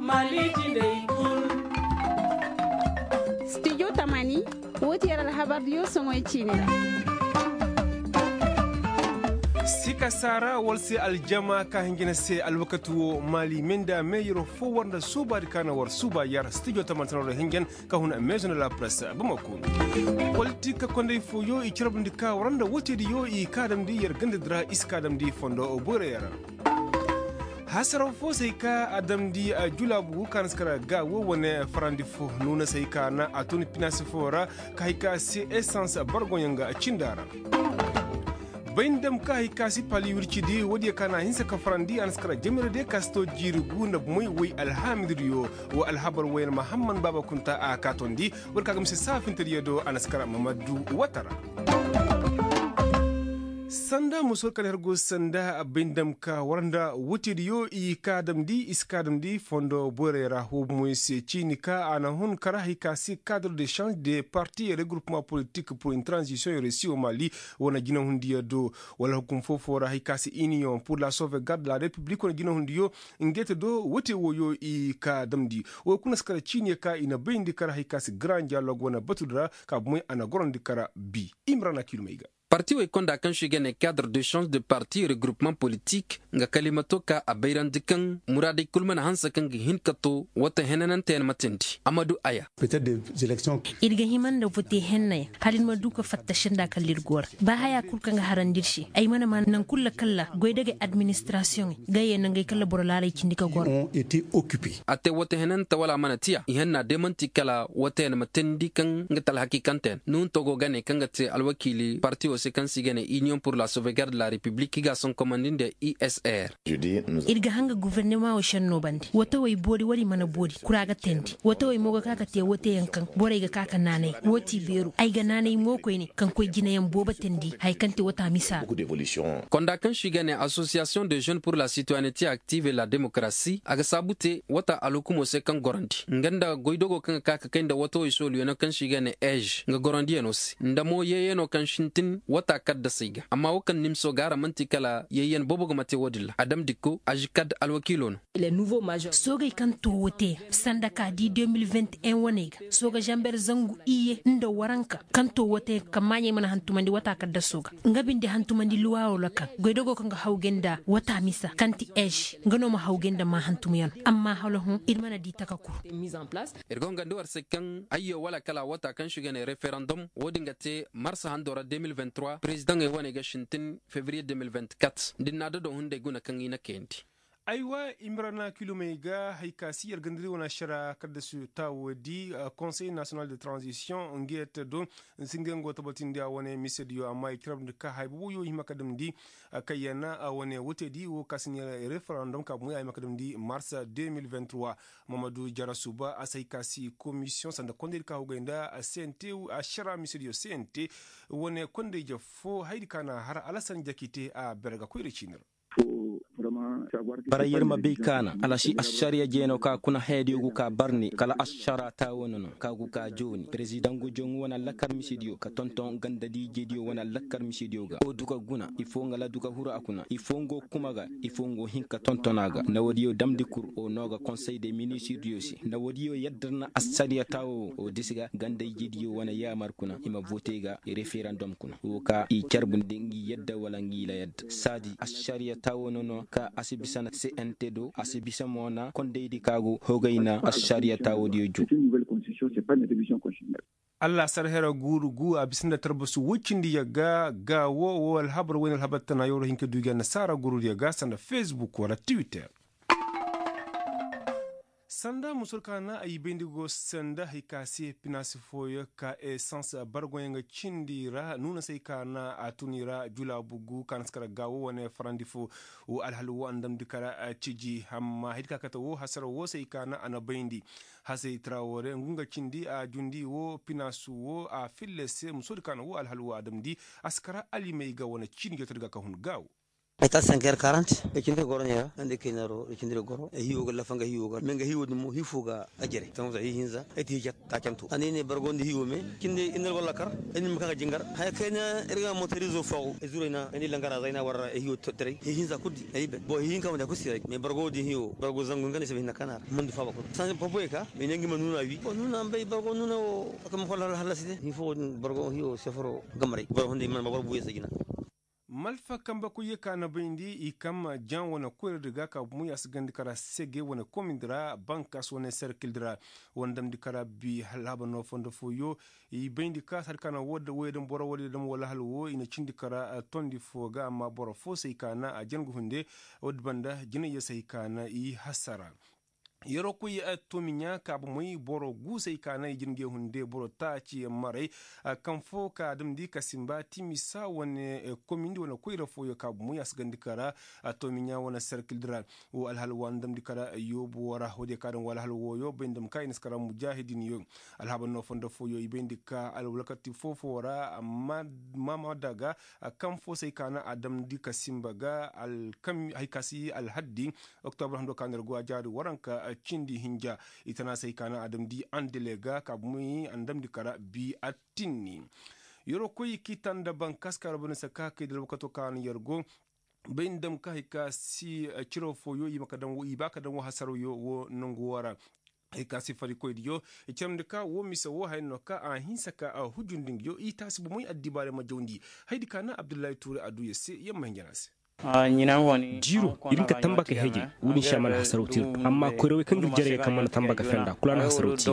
Mali jiney kul. Studio Tamani woti yara habar yo songoy chine. Sika sara walse aljama ka hingina se alwakatu mali menda meyro fo wanda suba kana war suba yar studio tamantano hingen ka huna maison de la presse bamako politika konde fo yo i kirabndi ka waranda wote di yo i kadam di yer gande dra iskadam di fondo o bore yara hasaro fo sai ka adam di a jula bugu kan skara ga wo wone farandi fo nuna sai ka na atuni pinasi fora kai ka se essence bargonyanga a cindara bayndam ka hikasi pali wircidi wodi kana hinsa ka farandi an skara jemire de kasto jiri gunda moy way alhamdulillah wa alhabar wayn muhammad baba kunta a katondi warka gam se safin teriyedo an skara mamadou watara sanda musol kala hergo sanda bindam ka waranda wutidi yo i kadam di iskadam di fondo borera ho moise chini ka ana hun kara hikasi cadre de change des partis et regroupements politiques pour une transition réussie au Mali wona gina hundiya do wala hukum fofora hikasi union pour la sauvegarde de la république wona gina hundiyo ngete do wote woyo i kadam di o kuna skara chini ka ina bindi kara hikasi grand dialogue wona batudra ka moy ana gorondi kara bi imrana kilmeiga Parti we konda kan shigene cadre de change de parti regroupement politique nga kalimato ka abairan dikan muradi kulman hansa kan hinkato wata henanan ten matindi Amadou Aya peut-être des élections irga himan da vote henna halin ma duka fattashin da kallir gor ba haya kulkan ga harandirshi ay mana man nan kulla kalla goy daga administration gaye nan gay kalla borolare kindika gor ont été occupés ate wata henan tawala manatia ihanna demanti kala wata en matindi kan ngatal hakikanten nun togo gane kan gate alwakili parti séquence gane Union pour la sauvegarde de la République qui a son commandant de ISR. Irga hanga gouvernement o shanno bandi. Wata way bodi wari mana bodi kuraga tendi. Wata way moga kaka te wote yankan bore ga kaka nanai woti beru. Ai ga nanai mo koy ni kan koy gina yan boba tendi hay kanti wata misa. Konda kan shigane Association de jeunes pour la citoyenneté active et la démocratie aga sabute wata alukumo se kan gorandi. Nganda goidogo kan kaka kenda wato isolu yana kan shigane age nga gorandi enosi. Ndamo yeyeno kan shintin wata kadda siga amma wakan nimso gara mantikala yeyen bobogo mate wodilla adam dikko ajikad alwakilon les nouveaux majors soga kan to wote sandaka di 2021 wonega soga jamber zangu iye ndo waranka kan to wote kamanye mana hantumandi wata kadda soga ngabinde hantumandi luwawo laka goidogo kan hawgenda wata misa kanti age ngano ma hawgenda ma hantumiyan amma halohun irmana di takaku mise en place ergonga ndo arsekan ayyo wala kala wata kan shigane referendum wodingate mars handora 2023 président ewane ga shintin février 2024 dinna do hunde guna kan ina kendi aiwa imrana kilomega haikasi yargandiri wana shara kada su tawadi conseil national de transition nget do singengo tabatindia wane misediyo amma ikrab ka haibu yo himakadam di kayana wane wote di wo kasinya referendum ka mu himakadam di mars 2023 Mamadou Jarasuba asaikasi commission sanda konde ka hugenda CNT a shara misediyo CNT wane konde jafo haidi kana har alasan jakite a berga koyre chinar bara yerma be kana alashi ashariya jeno ka kuna hedi ugu ka barni kala ashara ta wonono ka gu ka joni president gu jongu wana lakar misidio ka tonton ganda di jedio wana lakar misidio ga o duka guna ifo ngala duka hura akuna ifo ngo kumaga ifo ngo hinka tontonaga na wodiyo damdi kur o noga conseil des ministres diosi na wodiyo yaddarna ashariya tawo o disiga ganda jedio wana yamar kuna ima votega e referendum kuna o ka i charbun dengi yadda wala ngila yadda sadi ashariya tawo nono ka asibisana CNT do asibisa mona kondeidi kagu hogaina ashariya tawodi ju Allah sarhera guru gu abisinda tarbasu wucindi yaga wo wal habar wal habatana yoro hinka duga nasara guru yaga sanda Facebook wala Twitter sanda musulkana ay bendigo sanda hikasi pinasi foyo ka essence bargoyenga cindira nuna sai kana atunira jula bugu kan skara gawo wane farandifo o alhalu andam dikara ciji amma hidka kata wo hasara wo sai kana ana bendi hasai trawore ngunga cindi a jundi wo pinasu wo a fillese musulkana wo alhalu adam di askara ali mai ga wane cindi ga ka hun gawo Ita 5h40 ikinde goro ne ande kinaro ikinde goro hiwo ga lafanga hiwo ga menga hiwo dum hifu ga ajere tan za hinza eti hijat ta kamtu anene bargondi hiwo me kinde inal wala kar eni maka jingar hay kayna erga motorizo faw ezurina eni langara zaina warra hiwo tere hinza kudi aybe bo hin kam da kusira me bargodi hiwo bargo zangu ngane se hinna kanar mundu fa ko san popoeka me ngi manuna wi ko nuna mbay bargo nuna o akam xola halaside hiwo bargo hiwo sefaro gamare bo honde man bargo buye sagina malfa kamba ku yeka na bindi i kam jan wana ko riga ka mu ya sigandi kara sege wana komindra bankas wana circle dra wandam di kara bi halaba no fondo foyo i bindi ka sar kana woda wedam boro wodi dam wala halwo ina cindi kara tondi foga ma boro fo sai kana a jangu hunde wod banda jina ya sai kana i hasara yoro ku ya tominya ka bu mai boro gusai kana jinge hunde boro ta ci mare kan fo ka dum di kasimba timisa woni komindi wona koyra fo yo ka bu mu yasgandi kara tominya wona circle dra o alhal wandam di kara yobu wara hode ka dan wala hal woyo bendam kaynis kara mujahidin yo alhaba no fondo fo yo ibendi ka alwalakati fofo wara amma mama daga kan fo sai kana adam di kasimba ga al kam haykasi al haddi october hando kanar go ajari waranka cindi hinja itana sai kana adam di andelega kabumi andam di kara bi atinni yoro koyi kitanda bankas karabun saka kai da lokato kan yargo bayin dam ka hika si ciro foyo yi makadan wo ibaka dan wo hasaro yo wo nongwara ai kasi fari ko idio e chamde ka wo misa wo hayno ka a hinsaka a hujundin yo itasi bu muy addibare ma jondi haydi kana abdullahi toure adu yesse yamma hinjanase jiro irin ka tambaka heje wurin shamal hasarauti amma kurewe kan gurjare kan mana tambaka fenda kulana hasarauti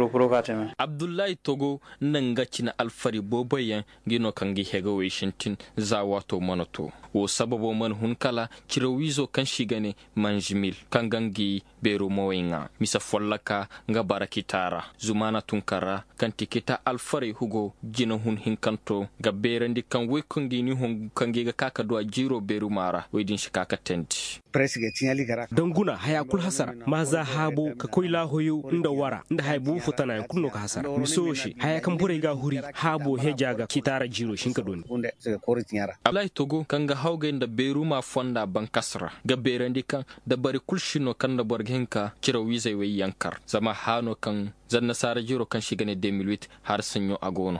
abdullahi togo nan gacina alfari bobayan gino kan gi hega wishintin zawato monoto wo sababo man hunkala cirowizo kan shigane manjimil kan gangi beru moyinga misa follaka nga barakitara zumana tunkara kan tikita alfari hugo gino hun hinkanto ga berandi kan wekungi ni hun kan gi ga kaka do jiro beru mara wedin shikaka tendi presque tinyali gara danguna haya kul hasara maza habo ka koila hoyo inda wara inda haibu futana kunno ka hasara misoshi haya kan bure ga huri habo hejaga kitara jiro shinka doni unde se ko tinyara alai togo kanga hauga inda beru ma fonda bankasra ga berandi kan da bari kulshino kan da borgenka kira wize we yankar zama hano kan zanna sara jiro kan shigane 2008 har sanyo agono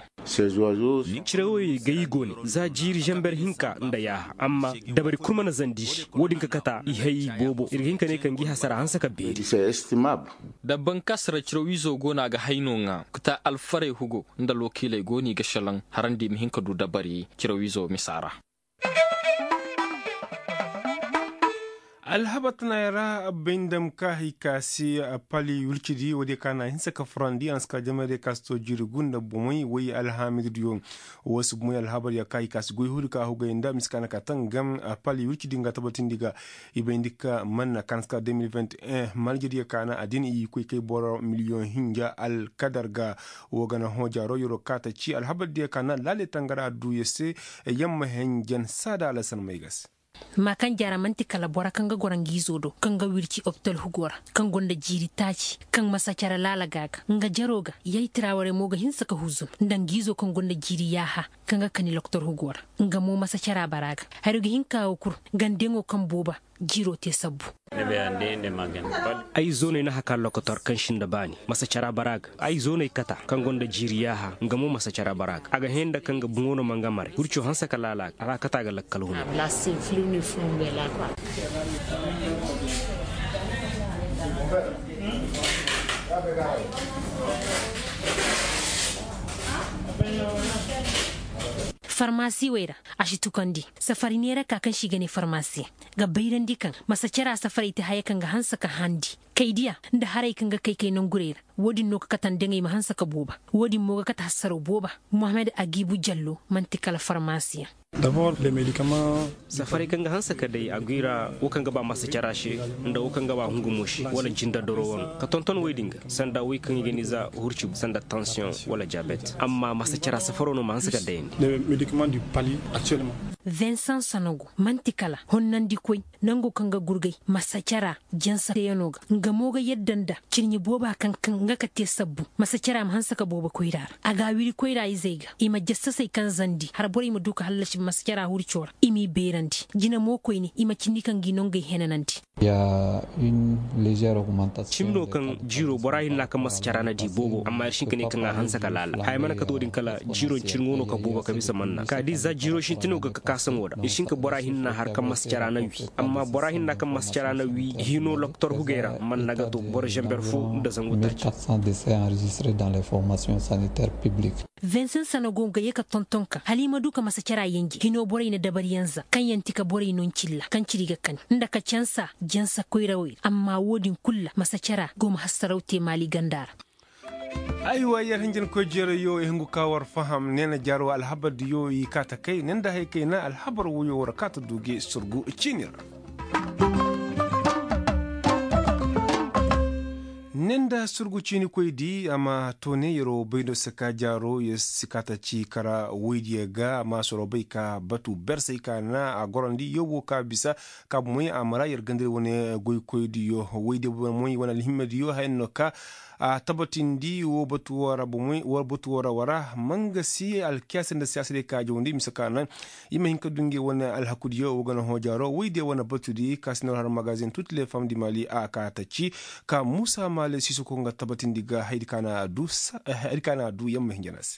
cirewoyi gayi goni za jiri jamber hinka inda ya amma da bari kurmana zandish wodin ka kata ihai bobo irginka ne kan gi hasara an saka be da bankasra cirewizo gona ga hainonga kuta alfare hugo inda lokile goni ga shalan harandi mi hinka du da bari cirewizo misara alhabatna yara bindam ka hikasi pali wulkidi wode kana hinsa ka frandi anska jamare kasto jirgunda bumai wai alhamid diyo wasu bumai alhabar ya kai kasi goy hudu ka huga inda miskana katangam pali wulkidi ngata batindiga ibendika manna kanska 2021 maljidi kana adin yi kai boro miliyon hinja al kadarga wogana hoja royoro kata ci alhabar dia kana lale tangara du yese yamma henjan sada alasan maigas makan jaramanti kala bora kanga gorangi zodo kanga wirci optal hugora kan gonda jiri taci kan masacara lala gaga nga jaroga yayi traware moga hinsa ka huzu ndan gizo kan gonda jiri yaha kanga kani loktor hugora nga mo masacara baraga harugi hinka okur gandengo kan boba jiro te sabbu ai zone na haka lokotor kan shinda bani masacara baraga ai zone kata kan gonda jiri yaha nga mo masacara baraga aga henda kanga bungono mangamare hurcho hansa kalala ala kata ga lakkalhu uniforme là quoi. Farmasi wera ashitukandi safari nera kakan shigane farmasi ga bairan dikan masachara safari ta haya kan ga hansa ka handi kaidiya da harai kan ga kai nan gurera wodin no ka katan dangai ma hansa ka boba wodin mo ga kata hasaro boba Muhammad Agibu Jallo mantikal farmasi. D'abord les médicaments safari kan ga hansa ka dai agira o kan ga ba masachara shi inda o kan ga ba hungumushi wala jinda dorowon ka tonton wedinga sanda wi kan gani za hurci sanda tension wala diabete amma masachara safaro no ma hansa ka dai les médicaments du pali actuellement Vincent Sanogo mantikala honnan dikoy nango kanga gurgai masachara jansa yanoga ga moga yaddanda cinyi boba kan nga ka te sabbu masa kira han saka boba koirar aga wiri koira izega ima jassasai kan zandi har bori mu duka hallashi masa kira hurchora imi berandi gina mo koini ima cinni kan ginon ga henananti ya une légère augmentation chimno kan jiro borahin na kan masa kira na di bobo amma shin kan kan han saka lala hay mana ka to din kala jiro cirngono ka boba ka bisa manna ka di za jiro shin tino ka kasan woda shin ka borahin na har kan masa kira na wi amma borahin na kan masa kira na wi hino docteur hugera man naga to bor jamber fu da zanguta 400 décès enregistrés dans les formations sanitaires publiques. Vincent Sanogo ga yaka tontonka Halima duka masa kira yangi hino borai na dabar yanza kan yantika borai non cilla kan ciriga kan inda ka cansa jansa koirawi amma wodin kulla masa kira goma hasaraute mali gandara. aiwa yar hinjin ko jere yo e hungu kawar faham nena jaro alhabar yo yi kata kai nenda hay kai na alhabar wuyo war kata duge surgu cinir nenda surgu cini koy di ama tone yoro beydo saka jaro ye sikata ci kara weydiye ga ma soro bay ka batu berse ka na a gorandi yobo ka bisa ka moy amara yer gande woni goy koy di yo weyde moy wona himedi yo hayno ka a tabatindi wo batu wara bomoy wo batu wara manga si al kiasen da siyasa de ka jondi misakana yima hinka dunge wona al hakudiyo wogana hojaro weyde wona batudi kasno har magazine toutes les femmes du Mali a ka taci ka Musa Male Sisoko nga tabatindi ga haydi kana du yamma hinjanas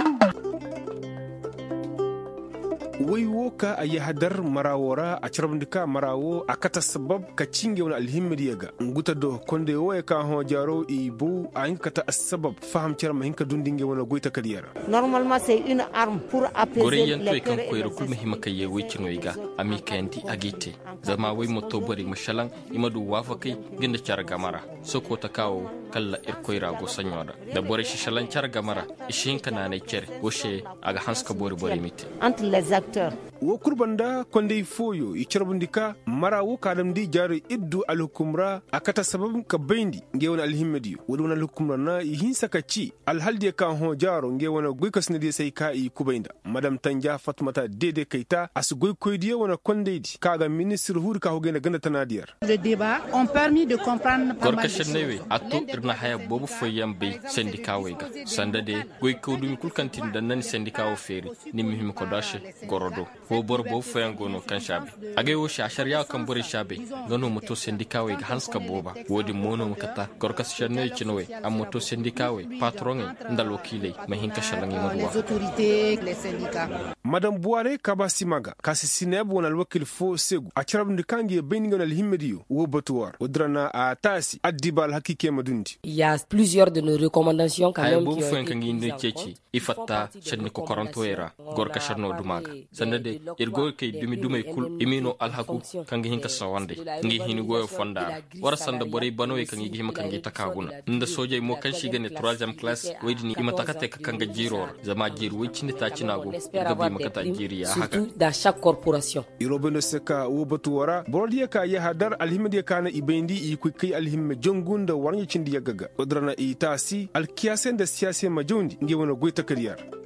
wai woka a yi hadar marawora a cirabindika marawo a kata sabab ka cinge wani alhimmiri ga nguta do konde waya ka ho jaro ibu a yin kata sabab faham cirama hinka dundinge wani goita kariyara normalement c'est une arme pour apaiser les kan koyro kul mahima kaye wai cinoiga ami kanti agite zama wai moto bari mashalan imadu wafa kai ginda cara gamara soko ta kawo kalla irkoira go sanyoda da bore shishalan cara gamara ishin kana ne kere woshe aga hanska bore mite entre les acteurs wo kurbanda konde foyo i cirbindika mara wo kadam di jari iddu alhukumra akata sabab ka bayndi ngewon alhimmedi wodon alhukumra na hinsa ka ci alhalde kan ho jaro ngewon goy kasnedi sai ka i kubainda madam Tanja Fatmata Dede Keita as goy koydi wona kondedi kaga ministre hur ka hogena ganda tanadiyar le débat ont permis de comprendre pas mal de choses atto irna haya bobu foyam be syndicat wega sandade goy kodumi kulkantin dan nan syndicat o feri ni mihim ko dashe gorodo wo borbo foyangono kan shabe age wo shashar ya kan bore shabe gano moto syndicat we hanska boba wodi mono mukata gorkas shanne chinowe am moto syndicat we patron ndal wakile mahinka shalangi marwa les autorités les syndicats madame Boire Kabasimaga kasi sineb wona alwakil fo segu a cirabndi kangi beninga na himmediyo wo batuwar odrana a tasi adibal hakike madundi il y a plusieurs de nos recommandations quand même qui ont été ngi ceci ifatta shanni ko korantoera gorka sharno dumaga sandade irgo kay dumay kul imino alhaku kangi hinka sawande ngi hinigo fonda wara sanda bore banoy kangi hima kangi takaguna nda soje mo kan shigane 3e class wedini imatakate kanga jiror zama jiru wicini ta cinago gabi makata jiriya haka dans chaque corporation irobeno seka wo batuwara borodiya ka ya hadar alhimdiya kana ibendi i kukai alhimme jongunda warnya cindi yagaga odrana i tasi alkiyasen da siyase majondi ngi wona goita kariyar